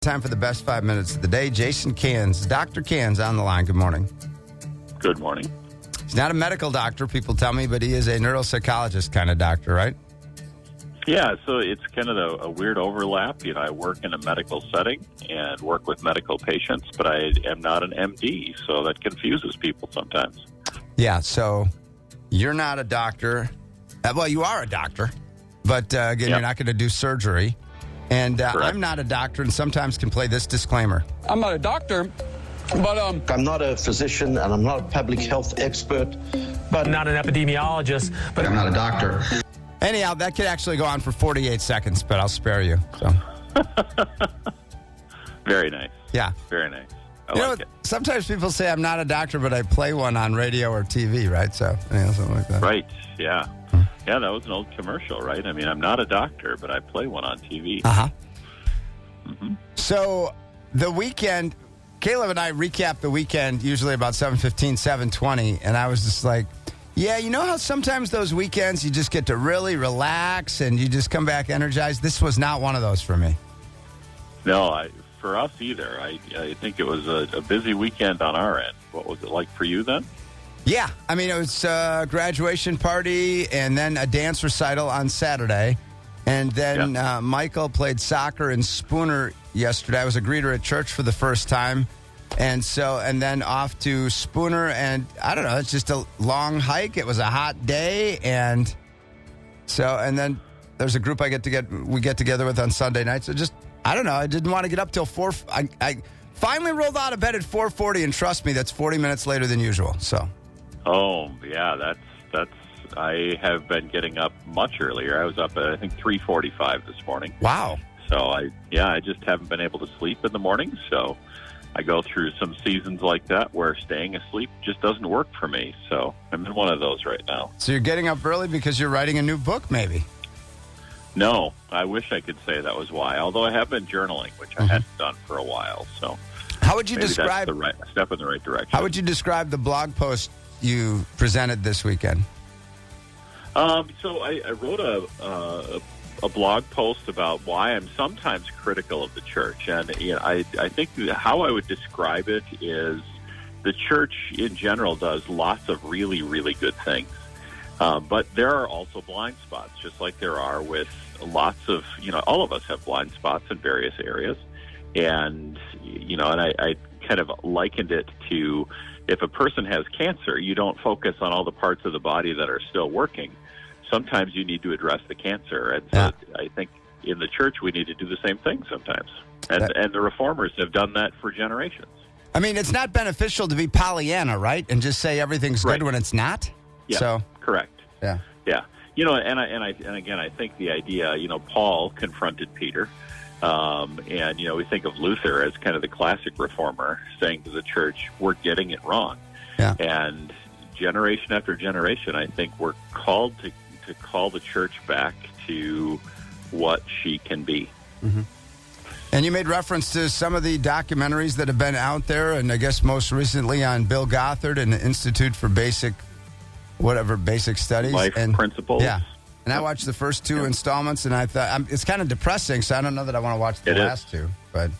Time for the best 5 minutes of the day. Jason Cans, Dr. Cans on the line. Good morning. Good morning. He's not a medical doctor, people tell me, but he is a neuropsychologist kind of doctor, right? Yeah, so it's kind of a weird overlap. You know, I work in a medical setting and work with medical patients, but I am not an MD, so that confuses people sometimes. Yeah, so you're not a doctor. Well, you are a doctor, but again, You're not going to do surgery. And I'm not a doctor and sometimes can play this disclaimer. I'm not a doctor, but I'm not a physician and I'm not a public health expert, but not an epidemiologist, but I'm not a doctor. Anyhow, that could actually go on for 48 seconds, but I'll spare you. So. Very nice. Yeah. Very nice. I you like know, it. Sometimes people say I'm not a doctor, but I play one on radio or TV, right? So, something like that. Right, yeah. Yeah, that was an old commercial, right? I mean, I'm not a doctor, but I play one on TV. Uh-huh. Mm-hmm. So, the weekend, Caleb and I recap the weekend usually about 7:15, 7:20, and I was just like, yeah, you know how sometimes those weekends you just get to really relax and you just come back energized? This was not one of those for me. No, for us either. I think it was a busy weekend on our end. What was it like for you then? Yeah, I mean, it was a graduation party and then a dance recital on Saturday. And then Michael played soccer in Spooner yesterday. I was a greeter at church for the first time. And then off to Spooner. And I don't know, it's just a long hike. It was a hot day. And then there's a group we get together with on Sunday night. So just, I don't know, I didn't want to get up till 4. I finally rolled out of bed at 4:40. And trust me, that's 40 minutes later than usual. So. Oh, yeah, that's. I have been getting up much earlier. I was up at, I think, 3:45 this morning. Wow. So, I just haven't been able to sleep in the morning. So, I go through some seasons like that where staying asleep just doesn't work for me. So, I'm in one of those right now. So, you're getting up early because you're writing a new book, maybe? No, I wish I could say that was why. Although I have been journaling, which I hadn't done for a while. So, how would you maybe describe that's the right step in the right direction? How would you describe the blog post you presented this weekend? So I wrote a blog post about why I'm sometimes critical of the church, and I think how I would describe it is the church in general does lots of really, really good things, but there are also blind spots, just like there are with lots of all of us have blind spots in various areas, and I kind of likened it to, if a person has cancer, you don't focus on all the parts of the body that are still working. Sometimes you need to address the cancer. And so I think in the church we need to do the same thing sometimes. And the reformers have done that for generations. I mean, it's not beneficial to be Pollyanna, right? And just say everything's good when it's not? Yeah, so, correct. Yeah. Yeah. And again, I think the idea, Paul confronted Peter. And we think of Luther as kind of the classic reformer saying to the church, we're getting it wrong. Yeah. And generation after generation, I think we're called to call the church back to what she can be. Mm-hmm. And you made reference to some of the documentaries that have been out there, and I guess most recently on Bill Gothard and the Institute for Basic Studies. Life Principles. Yeah. And I watched the first two installments, and I thought it's kind of depressing, so I don't know that I want to watch the last two. But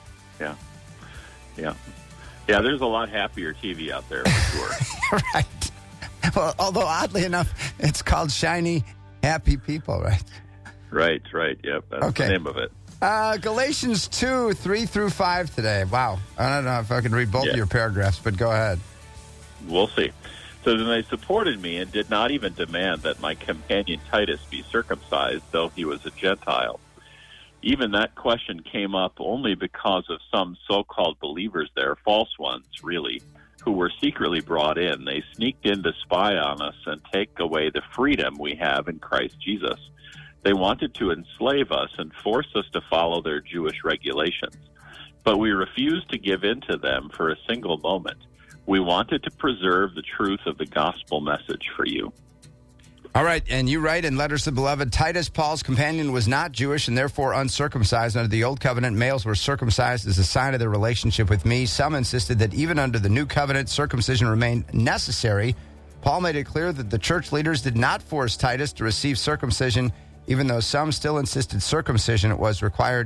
Yeah, there's a lot happier TV out there for sure. Right. Well, although oddly enough, it's called Shiny, Happy People, right? Right. Yep, that's the name of it. Galatians 2, 3 through 5 today. Wow. I don't know if I can read both of your paragraphs, but go ahead. We'll see. So then they supported me and did not even demand that my companion Titus be circumcised, though he was a Gentile. Even that question came up only because of some so-called believers there, false ones, really, who were secretly brought in. They sneaked in to spy on us and take away the freedom we have in Christ Jesus. They wanted to enslave us and force us to follow their Jewish regulations. But we refused to give in to them for a single moment. We wanted to preserve the truth of the gospel message for you. All right, and you write in Letters to the Beloved, Titus, Paul's companion, was not Jewish and therefore uncircumcised. Under the Old Covenant, males were circumcised as a sign of their relationship with me. Some insisted that even under the New Covenant, circumcision remained necessary. Paul made it clear that the church leaders did not force Titus to receive circumcision, even though some still insisted circumcision was required.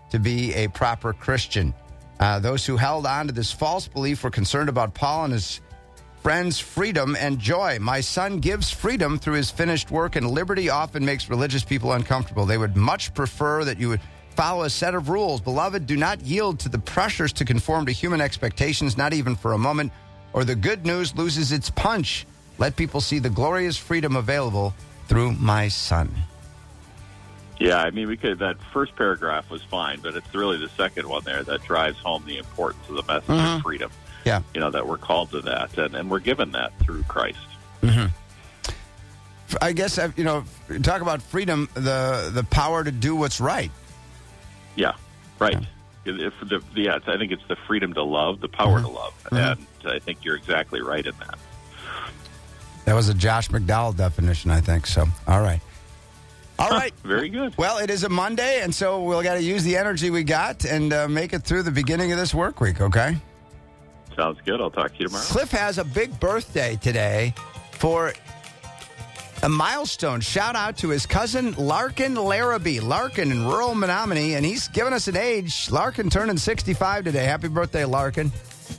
to be a proper Christian. Those who held on to this false belief were concerned about Paul and his friends' freedom and joy. My son gives freedom through his finished work, and liberty often makes religious people uncomfortable. They would much prefer that you would follow a set of rules. Beloved, do not yield to the pressures to conform to human expectations, not even for a moment, or the good news loses its punch. Let people see the glorious freedom available through my son. Yeah, I mean, that first paragraph was fine, but it's really the second one there that drives home the importance of the message of freedom. Yeah. That we're called to that, and we're given that through Christ. Mm-hmm. I guess, talk about freedom, the power to do what's right. Yeah, right. Yeah. I think it's the freedom to love, the power to love, and I think you're exactly right in that. That was a Josh McDowell definition, I think. So, all right. All right. Very good. Well, it is a Monday, and so we'll got to use the energy we got and make it through the beginning of this work week, okay? Sounds good. I'll talk to you tomorrow. Cliff has a big birthday today for a milestone. Shout out to his cousin, Larkin Larrabee. Larkin in rural Menominee, and he's giving us an age. Larkin turning 65 today. Happy birthday, Larkin.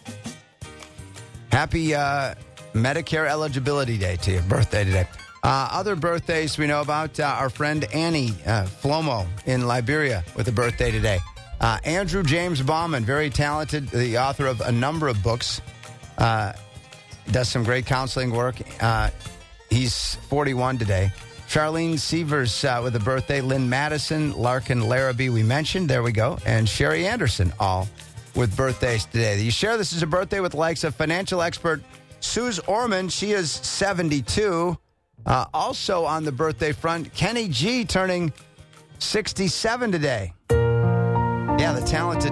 Happy Medicare eligibility day to you. Birthday today. Other birthdays we know about, our friend Annie Flomo in Liberia with a birthday today. Andrew James Bauman, very talented, the author of a number of books, does some great counseling work. He's 41 today. Charlene Sievers with a birthday. Lynn Madison, Larkin Larrabee, we mentioned. There we go. And Sherry Anderson, all with birthdays today. You share this is a birthday with the likes of financial expert Suze Orman. She is 72. Also on the birthday front, Kenny G turning 67 today. Yeah, the talented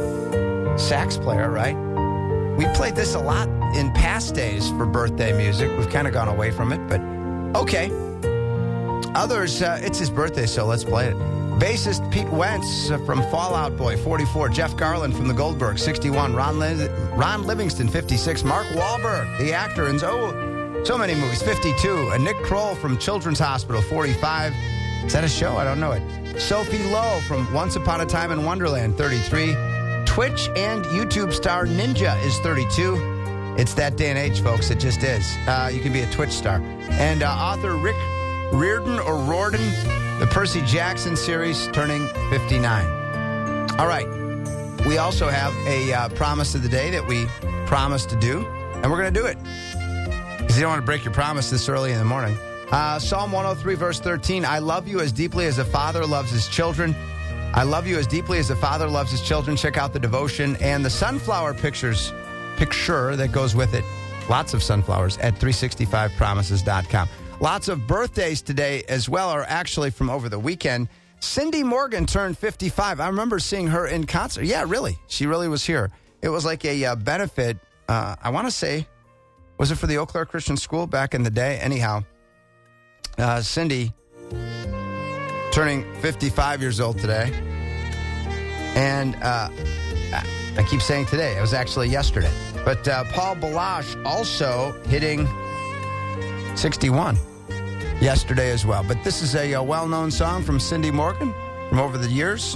sax player, right? We played this a lot in past days for birthday music. We've kind of gone away from it, but okay. Others, it's his birthday, so let's play it. Bassist Pete Wentz from Fall Out Boy, 44. Jeff Garland from the Goldbergs, 61. Ron Livingston, 56. Mark Wahlberg, the actor in so many movies, 52. And Nick Kroll from Children's Hospital, 45. Is that a show? I don't know it. Sophie Lowe from Once Upon a Time in Wonderland, 33. Twitch and YouTube star Ninja is 32. It's that day and age, folks. It just is. You can be a Twitch star. And author Rick Riordan, the Percy Jackson series, turning 59. All right. We also have a promise of the day that we promised to do, and we're going to do it. Because you don't want to break your promise this early in the morning. Psalm 103, verse 13, I love you as deeply as a father loves his children. I love you as deeply as a father loves his children. Check out the devotion and the sunflower picture that goes with it. Lots of sunflowers at 365promises.com. Lots of birthdays today as well are actually from over the weekend. Cindy Morgan turned 55. I remember seeing her in concert. Yeah, really. She really was here. It was like a benefit. I want to say, was it for the Eau Claire Christian School back in the day? Anyhow, Cindy turning 55 years old today. And I keep saying today. It was actually yesterday. But Paul Balash also hitting 61 yesterday as well. But this is a well-known song from Cindy Morgan from over the years.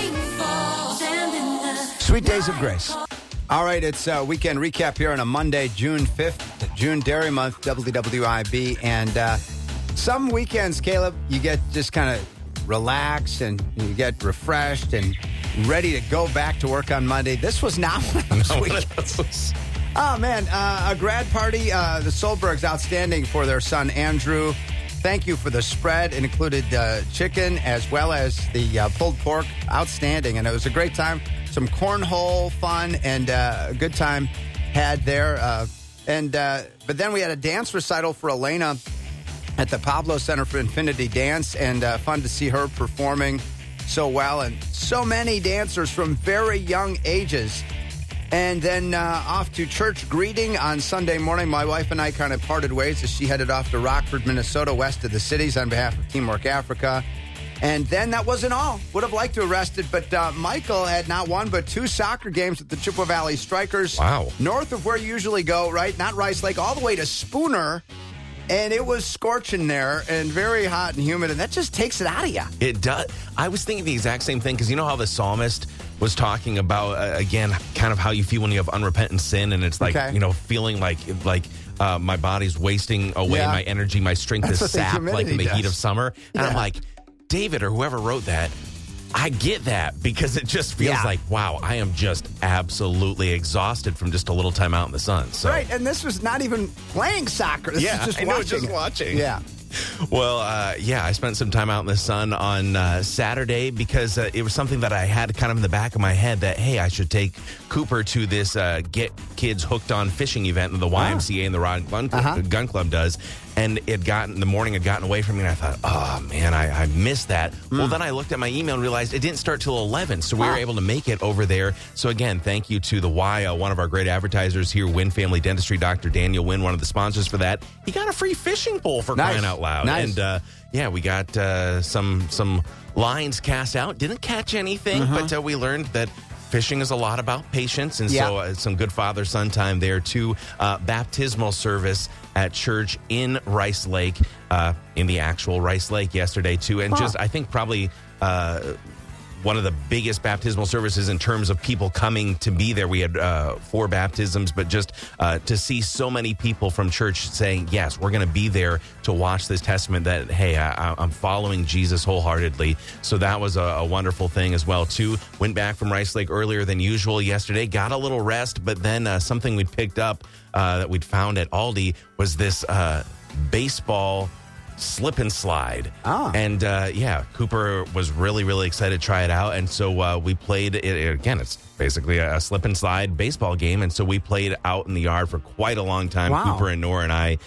Sweet Days of Grace. All right, it's a weekend recap here on a Monday, June 5th, June Dairy Month, WWIB. And some weekends, Caleb, you get just kind of relaxed and you get refreshed and ready to go back to work on Monday. This was not one of those weekends. Oh, man, a grad party. The Solbergs, outstanding for their son, Andrew. Thank you for the spread. It included chicken as well as the pulled pork. Outstanding. And it was a great time. Some cornhole fun and a good time had there. But then we had a dance recital for Elena at the Pablo Center for Infinity Dance, and fun to see her performing so well. And so many dancers from very young ages. And then off to church greeting on Sunday morning. My wife and I kind of parted ways as she headed off to Rockford, Minnesota, west of the cities on behalf of Teamwork Africa. And then that wasn't all. Would have liked to have rested, but Michael had not one but two soccer games at the Chippewa Valley Strikers. Wow. North of where you usually go, right? Not Rice Lake, all the way to Spooner. And it was scorching there and very hot and humid, and that just takes it out of you. It does. I was thinking the exact same thing, because you know how the psalmist was talking about, again, kind of how you feel when you have unrepentant sin, and it's like, feeling like my body's wasting away my energy, my strength is sapped like in the heat of summer. And I'm like, David or whoever wrote that, I get that, because it just feels like, wow, I am just absolutely exhausted from just a little time out in the sun. So. Right, and this was not even playing soccer. This is just watching. Yeah. Well, I spent some time out in the sun on Saturday, because it was something that I had kind of in the back of my head that, hey, I should take Cooper to this Get Kids Hooked on Fishing event that the YMCA and the Rod Gun Club does. And the morning had gotten away from me, and I thought, oh, man, I missed that. Well, then I looked at my email and realized it didn't start till 11, so we were able to make it over there. So, again, thank you to the Y, one of our great advertisers here, Wynn Family Dentistry, Dr. Daniel Wynn, one of the sponsors for that. He got a free fishing pole for crying out loud. Nice. And, we got some lines cast out. Didn't catch anything, but we learned that fishing is a lot about patience, and so some good father-son time there, too. Baptismal service at church in Rice Lake, in the actual Rice Lake yesterday, too. And just, I think, probably one of the biggest baptismal services in terms of people coming to be there. We had 4 baptisms, but just to see so many people from church saying, yes, we're going to be there to watch this testament that, hey, I'm following Jesus wholeheartedly. So that was a wonderful thing as well, too. Went back from Rice Lake earlier than usual yesterday, got a little rest, but then something we'd picked up that we'd found at Aldi was this baseball slip and slide. And Cooper was really, really excited to try it out. And so we played it again. It's basically a slip and slide baseball game. And so we played out in the yard for quite a long time. Cooper and Nora and I.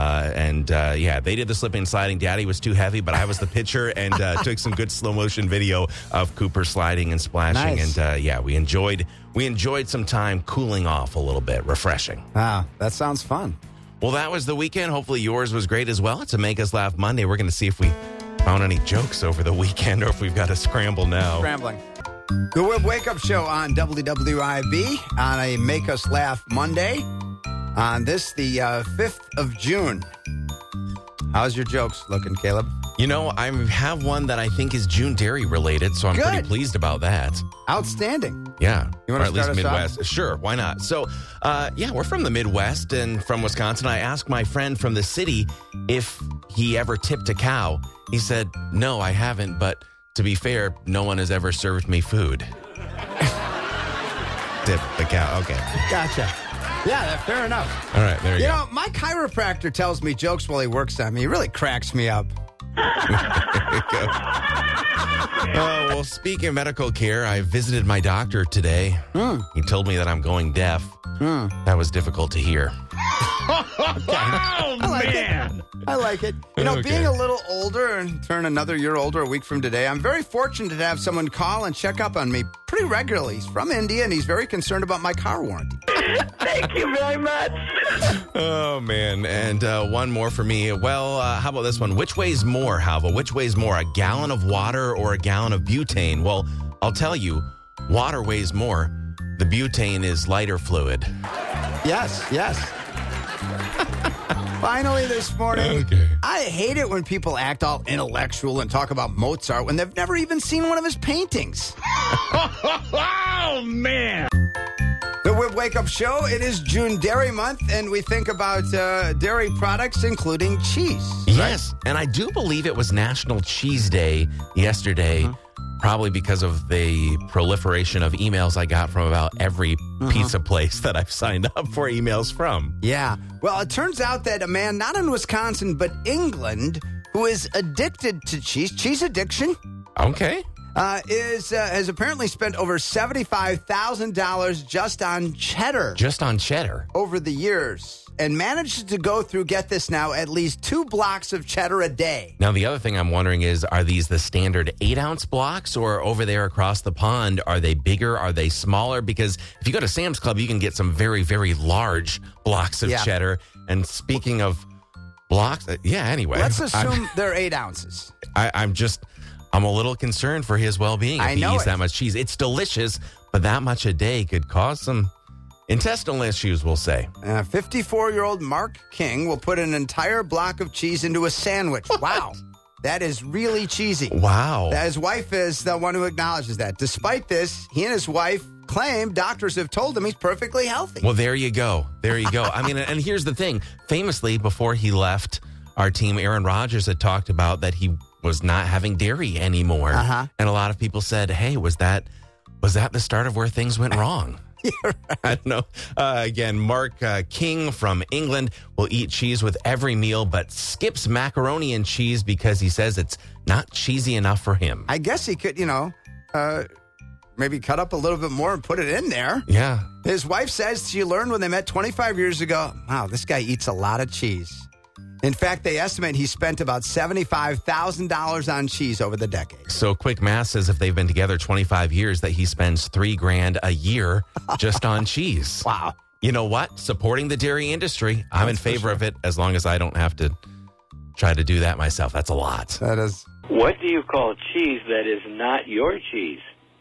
They did the slipping and sliding. Daddy was too heavy, but I was the pitcher, and took some good slow motion video of Cooper sliding and splashing. Nice. And we enjoyed some time cooling off a little bit, refreshing. Wow, that sounds fun. Well, that was the weekend. Hopefully yours was great as well. It's a Make Us Laugh Monday. We're going to see if we found any jokes over the weekend, or if we've got to scramble now. Scrambling. The Web Wake Up Show on WWIB on a Make Us Laugh Monday on this, the 5th of June. How's your jokes looking, Caleb? You know, I have one that I think is June Dairy related, so I'm pretty pleased about that. Outstanding. Yeah. You want to start us Midwest. off? Sure, why not? So, we're from the Midwest and from Wisconsin. I asked my friend from the city if he ever tipped a cow. He said, no, I haven't, but to be fair, no one has ever served me food. Tip the cow. Okay. Gotcha. Yeah, fair enough. All right, there you go. You know, my chiropractor tells me jokes while he works on me. He really cracks me up. Well, speaking of medical care, I visited my doctor today. He told me that I'm going deaf. That was difficult to hear. I like it. You know, being a little older and turn another year older a week from today, I'm very fortunate to have someone call and check up on me pretty regularly. He's from India, and he's very concerned about my car warranty. Thank you very much. Oh, man. And one more for me. Well, how about this one? Which weighs more, Halva? Which weighs more, a gallon of water or a gallon of butane? Well, I'll tell you, water weighs more. The butane is lighter fluid. Yes. Finally this morning, Okay. I hate it when people act all intellectual and talk about Mozart when they've never even seen one of his paintings. Oh, man. The Whip Wake Up Show, it is June Dairy Month, and we think about dairy products, including cheese. Yes, and I do believe it was National Cheese Day yesterday, probably because of the proliferation of emails I got from about every pizza place that I've signed up for emails from. Yeah. Well, it turns out that a man, not in Wisconsin, but England, who is addicted to cheese addiction, Okay. has apparently spent over $75,000 just on cheddar. Just on cheddar. Over the years, and managed to go through, get this now, at least 2 blocks of cheddar a day. Now, the other thing I'm wondering is, are these the standard 8-ounce blocks, or over there across the pond, are they bigger? Are they smaller? Because if you go to Sam's Club, you can get some very, very large blocks of cheddar. And speaking of blocks, anyway. Let's assume they're 8 ounces. I'm a little concerned for his well-being if he eats that much cheese. It's delicious, but that much a day could cause some Intestinal issues, we'll say. 54-year-old Mark King will put an entire block of cheese into a sandwich. Wow. That is really cheesy. Wow. His wife is the one who acknowledges that. Despite this, he and his wife claim doctors have told him he's perfectly healthy. Well, there you go. There you go. I mean, and here's the thing. Famously, before he left our team, Aaron Rodgers had talked about that he was not having dairy anymore. Uh-huh. And a lot of people said, hey, was that the start of where things went wrong? Yeah, right. I don't know. Again, Mark King from England will eat cheese with every meal, but skips macaroni and cheese because he says it's not cheesy enough for him. I guess he could, maybe cut up a little bit more and put it in there. Yeah. His wife says she learned when they met 25 years ago, wow, this guy eats a lot of cheese. In fact, they estimate he spent about $75,000 on cheese over the decade. So quick math says if they've been together 25 years that he spends $3,000 a year just on cheese. Wow. You know what? Supporting the dairy industry. I'm in favor of it as long as I don't have to try to do that myself. That's a lot. That is. What do you call cheese that is not your cheese?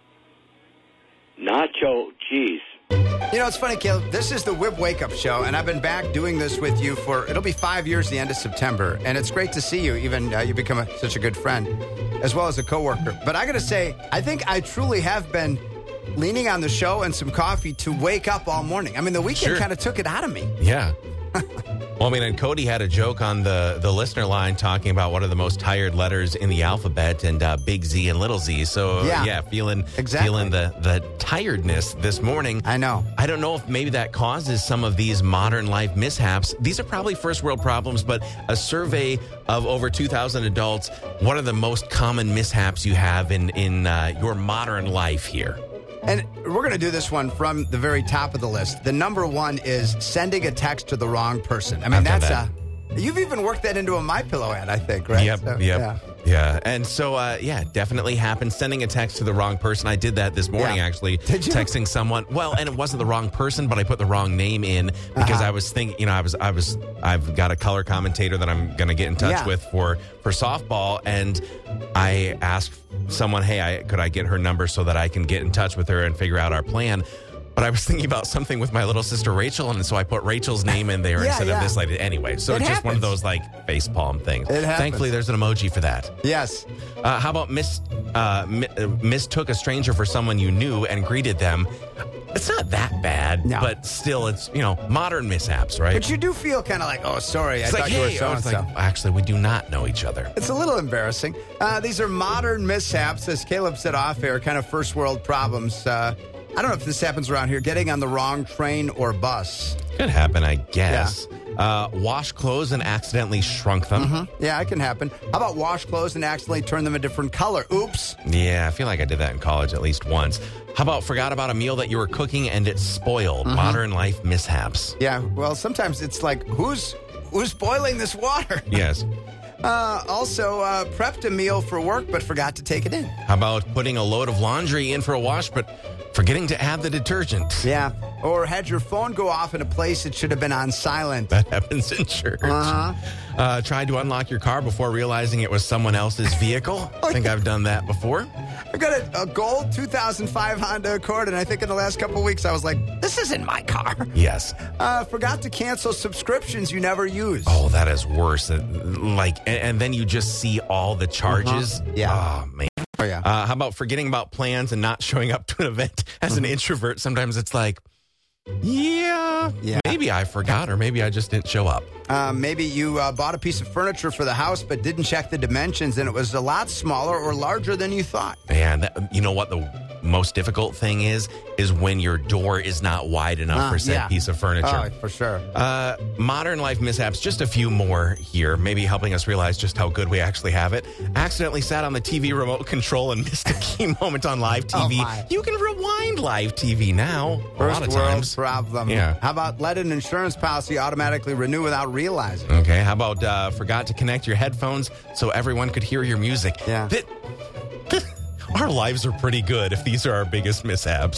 Nacho cheese. It's funny, Caleb. This is the WIB Wake Up Show, and I've been back doing this with you it'll be 5 years the end of September, and it's great to see you. Even you become such a good friend, as well as a coworker. But I got to say, I think I truly have been leaning on the show and some coffee to wake up all morning. I mean, the weekend kind of took it out of me. Yeah. Well, I mean, and Cody had a joke on the listener line talking about what are the most tired letters in the alphabet, and big Z and little z. So, feeling the tiredness this morning. I know. I don't know if maybe that causes some of these modern life mishaps. These are probably first world problems, but a survey of over 2,000 adults, what are the most common mishaps you have in your modern life here? And we're going to do this one from the very top of the list. The number one is sending a text to the wrong person. I mean, you've even worked that into a MyPillow ad, I think, right? Yep, so, Yeah. And so, definitely happened. Sending a text to the wrong person. I did that this morning, actually. Did you? Texting someone. Well, and it wasn't the wrong person, but I put the wrong name in because I was thinking, I've got a color commentator that I'm going to get in touch with for softball. And I asked someone, hey, could I get her number so that I can get in touch with her and figure out our plan? But I was thinking about something with my little sister Rachel, and so I put Rachel's name in there instead of this lady. Anyway, so it's just one of those facepalm things. Thankfully, there's an emoji for that. Yes. How about mistook a stranger for someone you knew and greeted them? It's not that bad, but still, it's modern mishaps, right? But you do feel kind of like, oh, sorry, I thought you were so-and-so. Actually, we do not know each other. It's a little embarrassing. These are modern mishaps, as Caleb said off air, kind of first world problems. I don't know if this happens around here, getting on the wrong train or bus. Could happen, I guess. Yeah. Wash clothes and accidentally shrunk them. Mm-hmm. Yeah, it can happen. How about wash clothes and accidentally turn them a different color? Oops. Yeah, I feel like I did that in college at least once. How about forgot about a meal that you were cooking and it spoiled? Mm-hmm. Modern life mishaps. Yeah, well, sometimes it's like, who's boiling this water? Yes. Also, prepped a meal for work but forgot to take it in. How about putting a load of laundry in for a wash but forgetting to add the detergent? Yeah. Or had your phone go off in a place it should have been on silent. That happens in church. Tried to unlock your car before realizing it was someone else's vehicle. I think I've done that before. I got a gold 2005 Honda Accord, and I think in the last couple of weeks I was like, this isn't my car. Yes. Forgot to cancel subscriptions you never use. Oh, that is worse. And then you just see all the charges. Yeah. Oh, man. Oh, yeah. How about forgetting about plans and not showing up to an event? As an introvert, sometimes it's like, yeah, maybe I forgot or maybe I just didn't show up. Maybe you bought a piece of furniture for the house but didn't check the dimensions and it was a lot smaller or larger than you thought. Man, you know what the most difficult thing is when your door is not wide enough for said piece of furniture. Oh, for sure. Modern life mishaps, just a few more here, maybe helping us realize just how good we actually have it. Accidentally sat on the TV remote control and missed a key moment on live TV. Oh, you can rewind live TV now. First a lot of world times. problem. Yeah. How about let an insurance policy automatically renew without realizing? Okay. How about forgot to connect your headphones so everyone could hear your music? Yeah. Our lives are pretty good if these are our biggest mishaps.